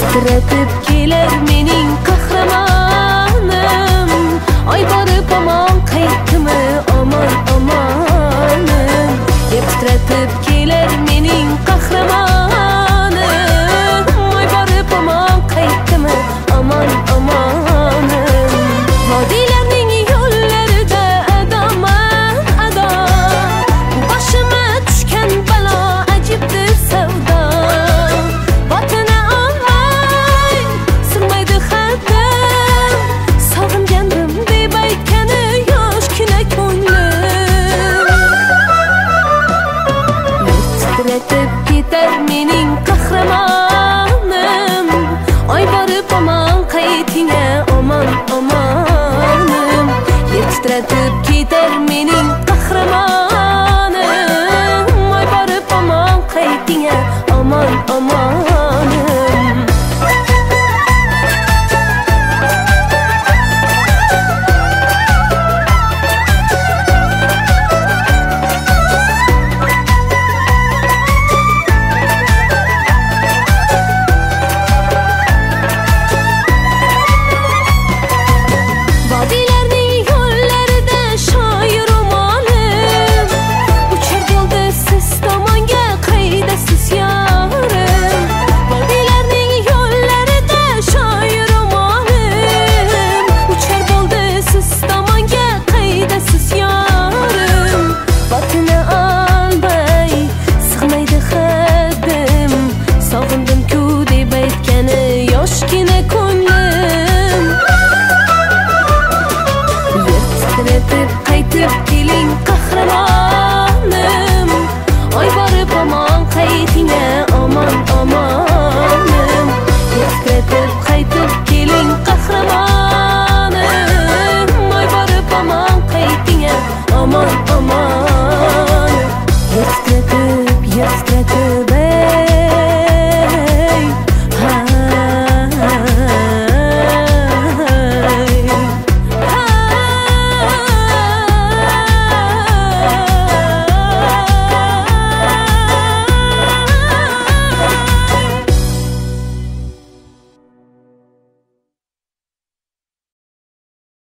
titratib kelar mening qahramonim. Oy borib omon qaytdimi, omon omonim. Titratib kelar mening qahramonim. Oy borib omon qaytdimi, omon omonim. Vodiylarning yo'llarida adoman ado, boshima tushgan balo ajibdir savdo. Botini olmay sig'maydi xatim, sog'ingandim deb aytgani yoshgina ko'nglim. Titratib ketar mening qahramonim. Oy borib omon qayting-a, omon omonim. Titratib ketar mening qahramonim. Oy borib omon qayting-a, omon omonim. Vodiylarning yo'llarida shoir umolim, uchar bo'ldi siz tomonga, qaydasiz yorim. Vodiylarning yo'llarida shoir umolim, uchar bo'ldi siz tomonga, qaydasiz yorim. Botini olmay sig'maydi xadim, sog'indim-ku deb aytgani yoshgina ko'nglim. Titratib qaytib keling qahramonim. Oy borib omon qayting-a, omon omonim. Titratib qaytib keling qahramonim. Oy borib omon qayting-a, omon omonim. Titratib